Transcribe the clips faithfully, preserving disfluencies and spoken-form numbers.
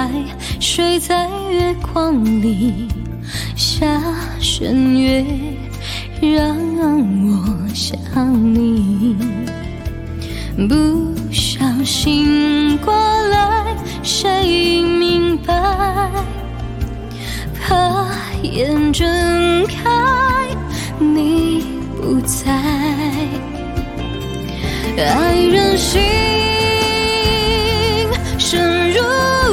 来，睡在月光里，下弦月让我想你。不小心过来，谁明白？怕眼睁开，你不在。爱任性，深如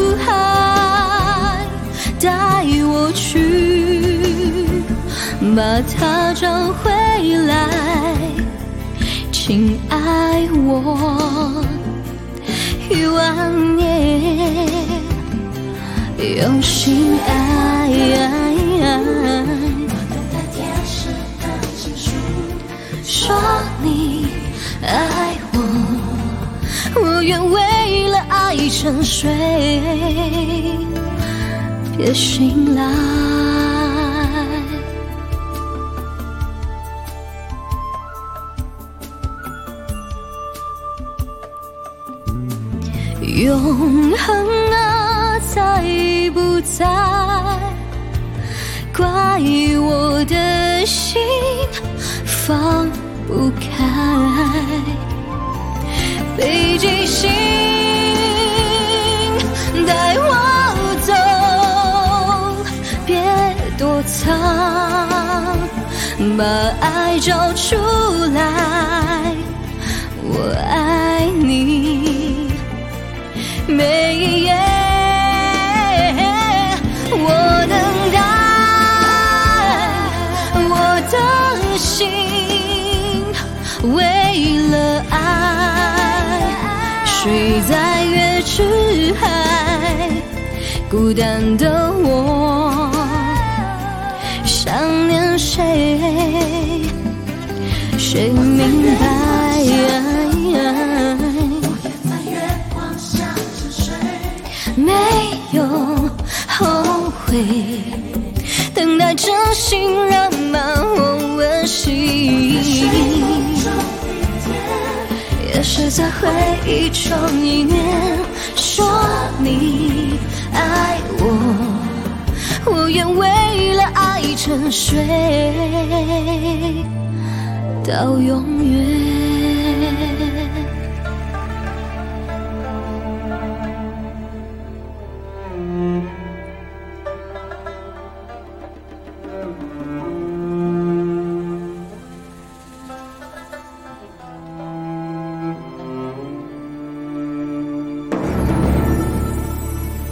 海，带我去，把它找回来。请爱我一万年，用心爱。说你爱我，我愿为了爱沉睡，别醒来。永恒啊，在不在？怪我的心放不开，北极星带我走，别躲藏，把爱找出来。我爱你，每一夜我等待，我的心为了爱，睡在月之海，孤单的我想念谁，谁明白？没有后悔，等待真心染满我温馨，也是在回忆中一念。说你爱我，我愿为了爱沉睡到永远。 嗯。